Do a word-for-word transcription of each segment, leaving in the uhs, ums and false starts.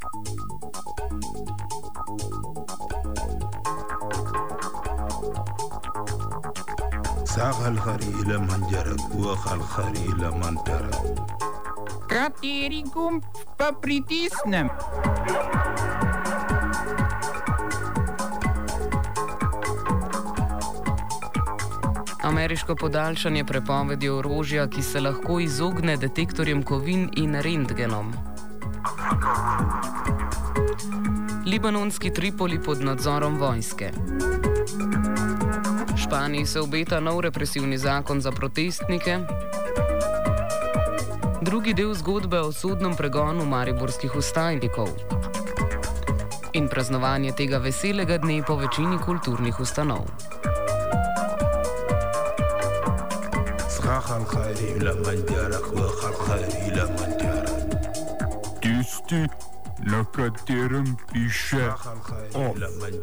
Sagal Harila Manjarak, Wakal Harila Mantara. Kateri gumb pa pritisnem? Ameriško podaljšanje prepovedi orožja, ki se lahko izogne detektorjem kovin in rentgenom. Libanonski Tripoli pod nadzorom vojske. Španiji se obeta nov represivni zakon za protestnike. Drugi del zgodbe o sodnem pregonu mariborskih vstajnikov. In praznovanje tega veselega dne po večini kulturnih ustanov. Tisti, na katerem piše O.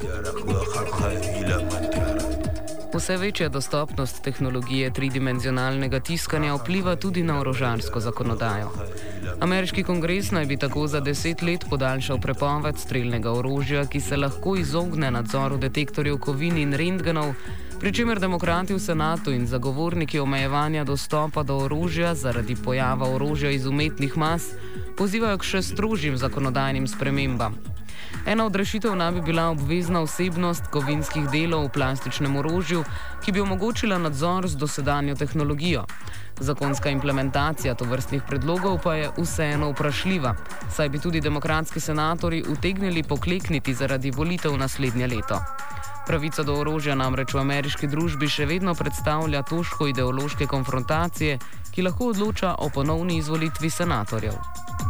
Vse večja dostopnost tehnologije tridimenzionalnega tiskanja vpliva tudi na orožarsko zakonodajo. Ameriški kongres naj bi tako za deset let podaljšal prepoved strelnega orožja, ki se lahko izogne nadzoru detektorjev kovin in rentgenov, pri čemer demokrati v senatu in zagovorniki omejevanja dostopa do orožja zaradi pojava orožja iz umetnih mas pozivajo k še strožjim zakonodajnim spremembam. Ena od rešitev naj bi bila obvezna vsebnost kovinskih delov v plastičnem orožju, ki bi omogočila nadzor z dosedanjo tehnologijo. Zakonska implementacija tovrstnih predlogov pa je vseeno vprašljiva, saj bi tudi demokratski senatorji utegnili poklekniti zaradi volitev naslednje leto. Pravica do orožja namreč v ameriški družbi še vedno predstavlja točko ideološke konfrontacije, ki lahko odloča o ponovni izvolitvi senatorjev.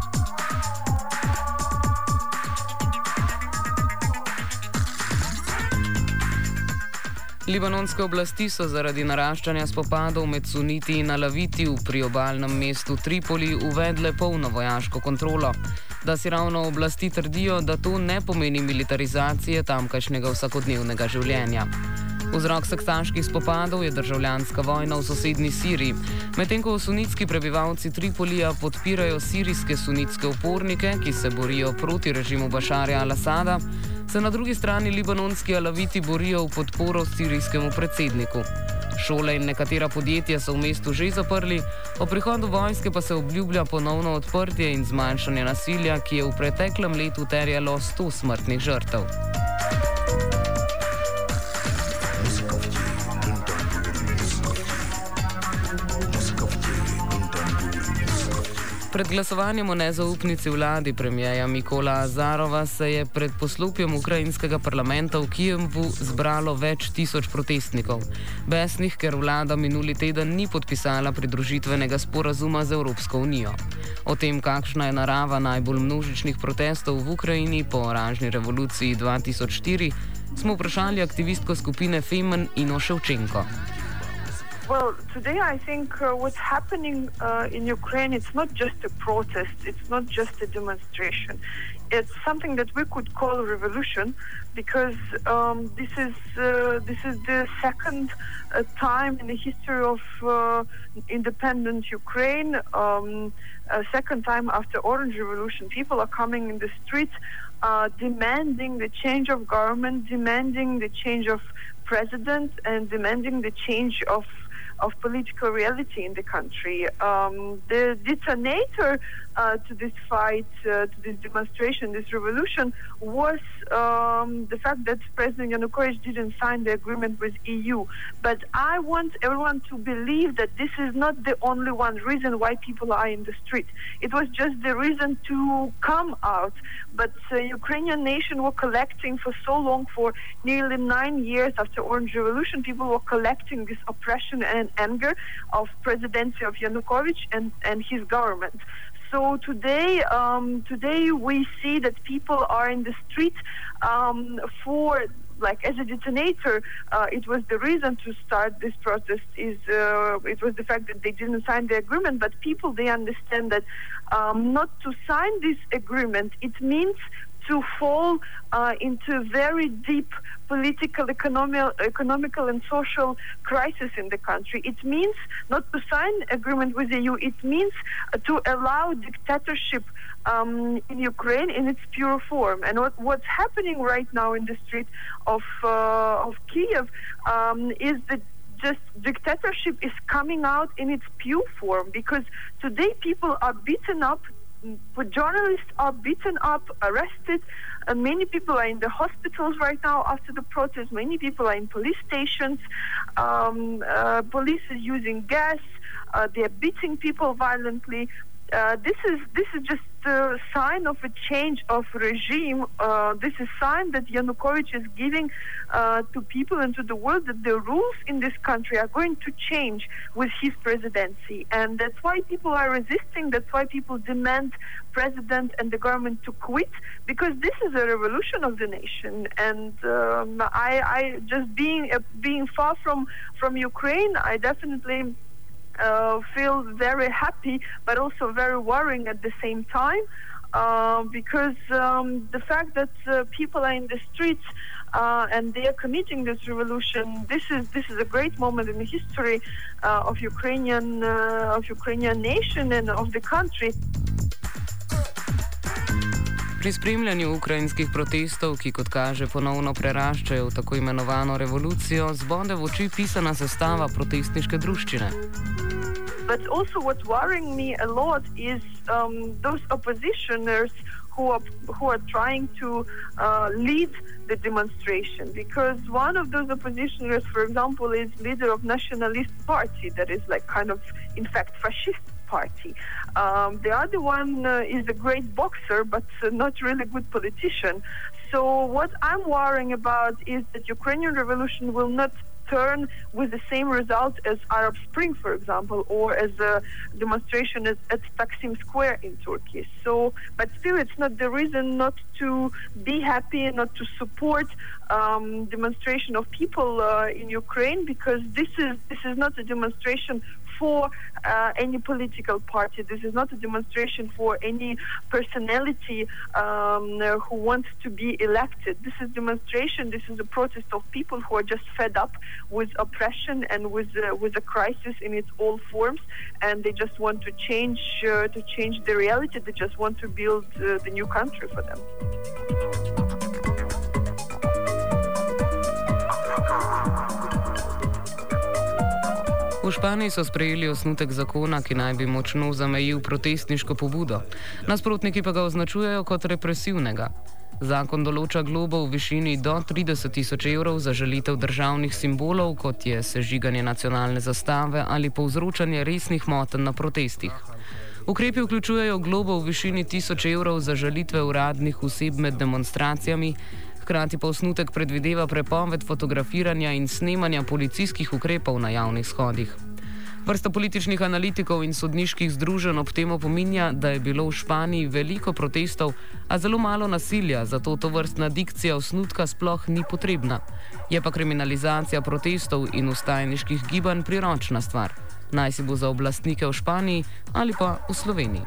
Libanonske oblasti so zaradi naraščanja spopadov med suniti in alaviti v priobalnem mestu Tripoli uvedle polno vojaško kontrolo. Da si ravno oblasti trdijo, da to ne pomeni militarizacije tamkajšnjega vsakodnevnega življenja. Vzrok sektaških spopadov je državljanska vojna v sosednji Siriji, medtem ko sunitski prebivalci Tripolija podpirajo sirijske sunitske upornike, ki se borijo proti režimu Bašarja al-Asada, se na drugi strani libanonski alaviti borijo v podporo sirijskemu predsedniku. Šole in nekatera podjetja so v mestu že zaprli, o prihodu vojske pa se obljublja ponovno odprtje in zmanjšanje nasilja, ki je v preteklem letu terjalo sto smrtnih žrtev. Pred glasovanjem o nezaupnici vladi premijeja Mikola Azarova se je pred poslopjem ukrajinskega parlamenta v Kijevu zbralo več tisoč protestnikov. Besnih, ker vlada minuli teden ni podpisala pridružitvenega sporazuma z Evropsko unijo. O tem, kakšna je narava najbolj množičnih protestov v Ukrajini po oranžni revoluciji dva tisoč štiri, smo vprašali aktivistko skupine Femen Ino Ševčenko. Well, today I think uh, what's happening uh, in Ukraine, it's not just a protest, it's not just a demonstration. It's something that we could call a revolution because um, this is uh, this is the second uh, time in the history of uh, independent Ukraine, um, a second time after Orange Revolution. People are coming in the streets uh, demanding the change of government, demanding the change of president, and demanding the change of of political reality in the country. Um, the detonator uh, to this fight, uh, to this demonstration, this revolution, was um, the fact that President Yanukovych didn't sign the agreement with E U. But I want everyone to believe that this is not the only one reason why people are in the street. It was just the reason to come out. But uh, Ukrainian nation were collecting for so long, for nearly nine years after Orange Revolution, people were collecting this oppression and anger of presidency of Yanukovych and, and his government. So today, um, today we see that people are in the street um, for, like, as a detonator. Uh, it was the reason to start this protest. Is uh, it was the fact that they didn't sign the agreement, but people, they understand that um, not to sign this agreement, it means to fall uh, into very deep political, economical, economical and social crisis in the country. It means not to sign agreement with the E U. It means uh, to allow dictatorship um, in Ukraine in its pure form. And what, what's happening right now in the street of uh, of Kiev um, is that just dictatorship is coming out in its pure form, because today people are beaten up, journalists are beaten up, arrested, and many people are in the hospitals right now after the protest. Many people are in police stations. Um, uh, police is using gas. Uh, they're beating people violently. Uh, this is this is just a sign of a change of regime. Uh, this is a sign that Yanukovych is giving uh, to people and to the world that the rules in this country are going to change with his presidency. And that's why people are resisting. That's why people demand president and the government to quit, because this is a revolution of the nation. And um, I, I just being uh, being far from from Ukraine, I definitely Uh, feel very happy, but also very worrying at the same time, uh, because um, the fact that uh, people are in the streets uh, and they are committing this revolution, this is this is a great moment in the history uh, of Ukrainian uh, of Ukrainian nation and of the country. Pri spremljanju ukrajinskih protestov, ki kot kaže ponovno preraščajo v tako imenovano revolucijo, zbode v oči pisana sestava protestniške druščine. But also what's worrying me a lot is um, those oppositioners who are who are trying to uh, lead the demonstration, because one of those oppositioners, for example, is leader of Nationalist Party, that is like kind of, in fact, fascist party. Um, the other one uh, is a great boxer, but uh, not really good politician. So what I'm worrying about is that Ukrainian revolution will not turn with the same result as Arab Spring, for example, or as a demonstration at, at Taksim Square in Turkey. So, but still, it's not the reason not to be happy and not to support um, demonstration of people uh, in Ukraine, because this is this is not a demonstration for uh, any political party. This is not a demonstration for any personality um, who wants to be elected. This is demonstration. This is a protest of people who are just fed up with oppression and with uh, with a crisis in its all forms, and they just want to change uh, to change the reality. They just want to build uh, the new country for them. V Španiji so sprejeli osnutek zakona, ki naj bi močno zamejil protestniško pobudo. Nasprotniki pa ga označujejo kot represivnega. Zakon določa globo v višini do trideset tisoč evrov za žalitev državnih simbolov, kot je sežiganje nacionalne zastave ali povzročanje resnih motenj na protestih. Ukrepi vključujejo globo v višini tisoč evrov za žalitve uradnih oseb med demonstracijami, hkrati pa osnutek predvideva prepoved fotografiranja in snemanja policijskih ukrepov na javnih shodih. Vrsta političnih analitikov in sodniških združenj ob tem opominja, da je bilo v Španiji veliko protestov, a zelo malo nasilja, zato to vrstna dikcija osnutka sploh ni potrebna. Je pa kriminalizacija protestov in vstajniških gibanj priročna stvar. Naj si bo za oblastnike v Španiji ali pa v Sloveniji.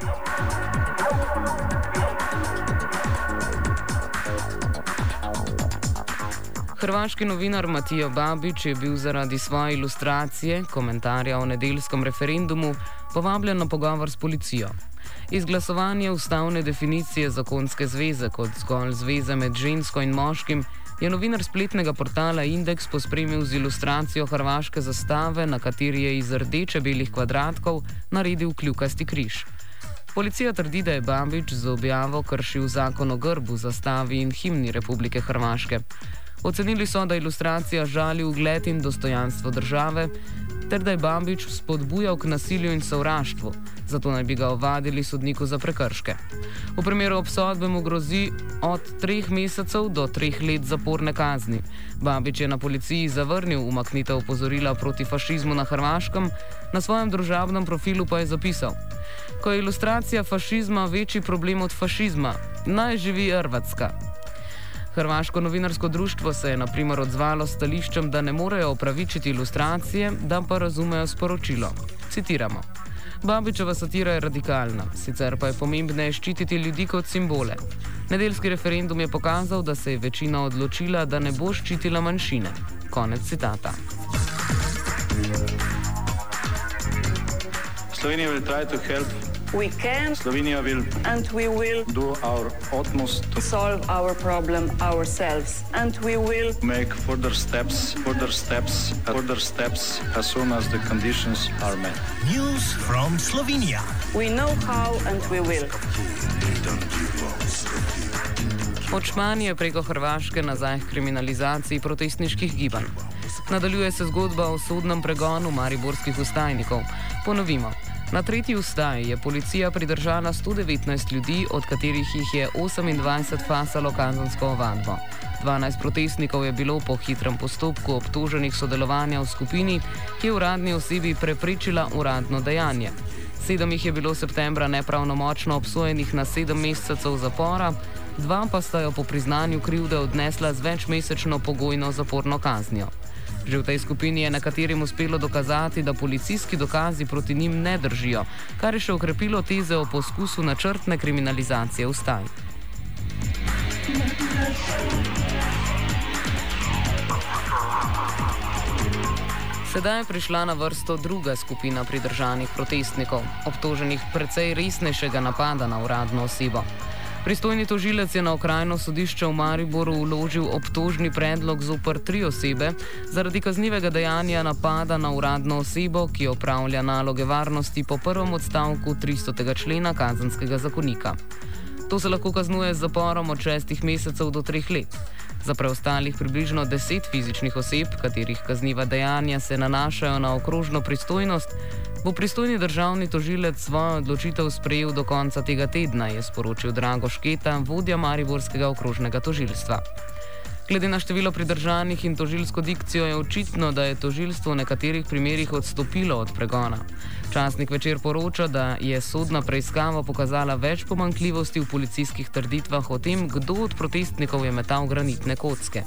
Hrvaški novinar Matijo Babić je bil zaradi svoje ilustracije, komentarja o nedeljskem referendumu, povabljen na pogovor s policijo. Izglasovanje ustavne definicije zakonske zveze kot zgolj zveze med žensko in moškim je novinar spletnega portala Indeks pospremil z ilustracijo hrvaške zastave, na kateri je iz rdeče-belih kvadratkov naredil kljukasti križ. Policija trdi, da je Babić z objavo kršil zakon o grbu, zastavi in himni Republike Hrvaške. Ocenili so, da ilustracija žali ugled in dostojanstvo države, ter da je Babić spodbujal k nasilju in sovraštvu, zato naj bi ga ovadili sodniku za prekrške. V primeru obsodbe mu grozi od treh mesecev do treh let zaporne kazni. Babić je na policiji zavrnil umaknitev opozorila proti fašizmu na Hrvaškem, na svojem družabnem profilu pa je zapisal: "Ko je ilustracija fašizma večji problem od fašizma, naj živi Hrvatska." Hrvaško novinarsko društvo se je na primer odzvalo s stališčem, da ne morejo opravičiti ilustracije, da pa razumejo sporočilo. Citiramo: Babičeva satira je radikalna, sicer pa je pomembneje ščititi ljudi kot simbole. Nedeljski referendum je pokazal, da se je večina odločila, da ne bo ščitila manjšine. Konec citata. Slovenija will try to help. We can. Slovenija will. And we will. Do our utmost to solve our problem ourselves. And we will. Make further steps, further steps, further steps as soon as the conditions are met. News from Slovenia. We know how and we will. Od Španije preko Hrvaške nazaj k kriminalizaciji protestniških gibanj. Nadaljuje se zgodba o sodnem pregonu mariborskih vstajnikov. Ponovimo. Na tretji vstaji je policija pridržala sto devetnajst ljudi, od katerih jih je osemindvajset fasalo kazensko ovadbo. dvanajst protestnikov je bilo po hitrem postopku obtoženih sodelovanja v skupini, ki je uradni osebi preprečila uradno dejanje. Sedem jih je bilo septembra nepravnomočno obsojenih na sedem mesecev zapora, dva pa sta jo po priznanju krivde odnesla z večmesečno pogojno zaporno kaznijo. Že v tej skupini je nekaterim uspelo dokazati, da policijski dokazi proti njim ne držijo, kar je še okrepilo teze o poskusu načrtne kriminalizacije vstaj. Sedaj je prišla na vrsto druga skupina pridržanih protestnikov, obtoženih precej resnejšega napada na uradno osebo. Pristojni tožilec je na okrajno sodišče v Mariboru vložil obtožni predlog zoper tri osebe zaradi kaznivega dejanja napada na uradno osebo, ki opravlja naloge varnosti po prvem odstavku tristotega člena Kazenskega zakonika. To se lahko kaznuje z zaporom od šestih mesecev do treh let. Za preostalih približno deset fizičnih oseb, katerih kazniva dejanja se nanašajo na okrožno pristojnost, bo pristojni državni tožilec svojo odločitev sprejel do konca tega tedna, je sporočil Drago Šketa, vodja mariborskega okrožnega tožilstva. Glede na število pridržanih in tožilsko dikcijo je očitno, da je tožilstvo v nekaterih primerih odstopilo od pregona. Časnik Večer poroča, da je sodna preiskava pokazala več pomanjkljivosti v policijskih trditvah o tem, kdo od protestnikov je metal granitne kocke.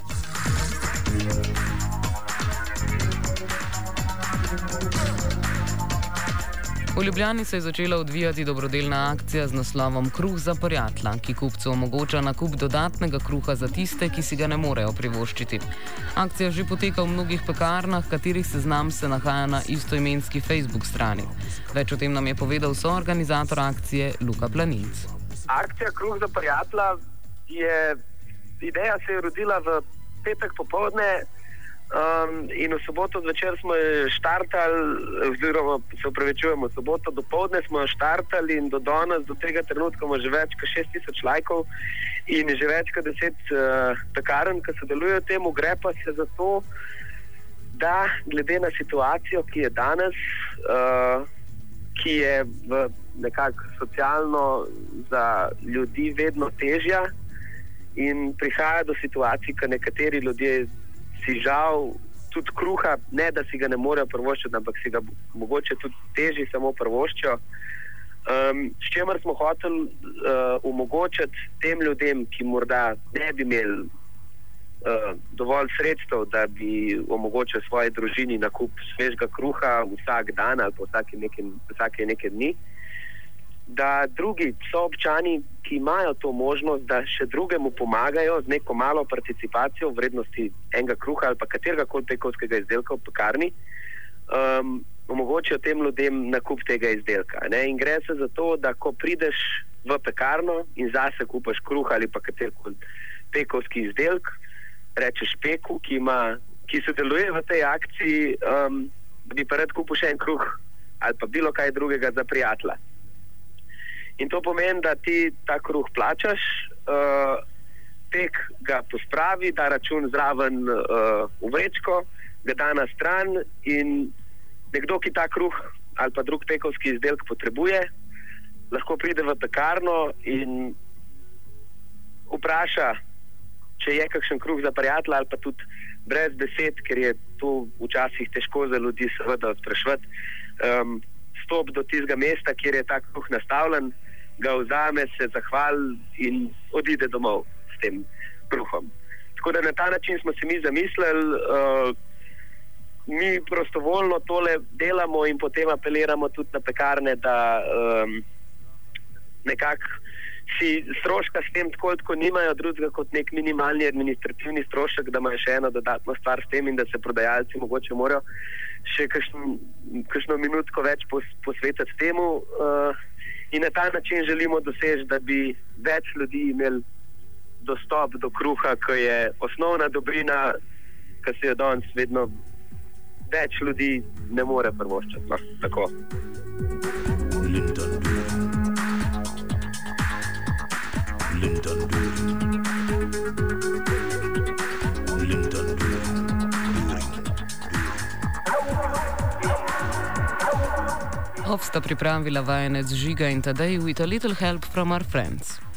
V Ljubljani se je začela odvijati dobrodelna akcija z naslovom Kruh za prijatelja, ki kupcu omogoča nakup dodatnega kruha za tiste, ki si ga ne morejo privoščiti. Akcija že poteka v mnogih pekarnah, katerih seznam se nahaja na istoimenski Facebook strani. Več o tem nam je povedal soorganizator akcije Luka Planinc. Akcija Kruh za prijatelja je, ideja se je rodila v petek popoldne. Um, in v soboto zvečer smo jo štartali, oziroma se upravičujemo, v soboto dopoldne smo jo štartali in do danes, do tega trenutka imamo že več kot šest tisoč lajkov in že več kot deset uh, pekarn, ki sodelujejo v tem. Gre pa se za to, da glede na situacijo, ki je danes, uh, ki je v nekako socialno za ljudi vedno težja in prihaja do situacij, ko nekateri ljudje si žal tudi kruha, ne da si ga ne morejo privoščiti, ampak si ga mogoče tudi težji samo privoščijo. Um, s čemer smo hoteli uh, omogočiti tem ljudem, ki morda ne bi imeli uh, dovolj sredstev, da bi omogočili svoji družini nakup svežega kruha vsak dan ali pa vsake neke, vsake neke dni, da drugi soobčani, ki imajo to možnost, da še drugemu pomagajo z neko malo participacijo v vrednosti enega kruha ali pa katerega koli pekovskega izdelka v pekarni, um, omogočijo tem ljudem nakup tega izdelka. Ne? In gre se za to, da ko prideš v pekarno in zase kupaš kruh ali pa katerkoli pekovski izdelk, rečeš peku, ki, ima, ki sodeluje v tej akciji, um, da bi pa rad kupil še en kruh ali pa bilo kaj drugega za prijatelja. In to pomeni, da ti ta kruh plačaš, uh, pek ga pospravi, da račun zraven uh, v vrečko, ga da na stran in nekdo, ki ta kruh ali pa drug pekovski izdelk potrebuje, lahko pride v pekarno in vpraša, če je kakšen kruh za prijatelja ali pa tudi brez besed, ker je to včasih težko za ljudi seveda spraševati. Um, stop do tistega mesta, kjer je ta kruh nastavljen, ga vzame, se zahvali in odide domov s tem kruhom. Tako da na ta način smo se mi zamislili, uh, mi prostovoljno tole delamo in potem apeliramo tudi na pekarne, da um, nekako si stroška s tem tako, tako nimajo drugega kot nek minimalni administrativni strošek, da imajo še eno dodatno stvar s tem in da se prodajalci mogoče morajo še kakšno, kakšno minutko več pos, posvetiti temu. Uh, in na ta način želimo doseči, da bi več ljudi imeli dostop do kruha, ki je osnovna dobrina, ki se jo danes vedno več ljudi ne more privoščiti. No, tako. Linton Linton Linton Off sta pripravila vajenec Žiga in Tadej with a little help from our friends.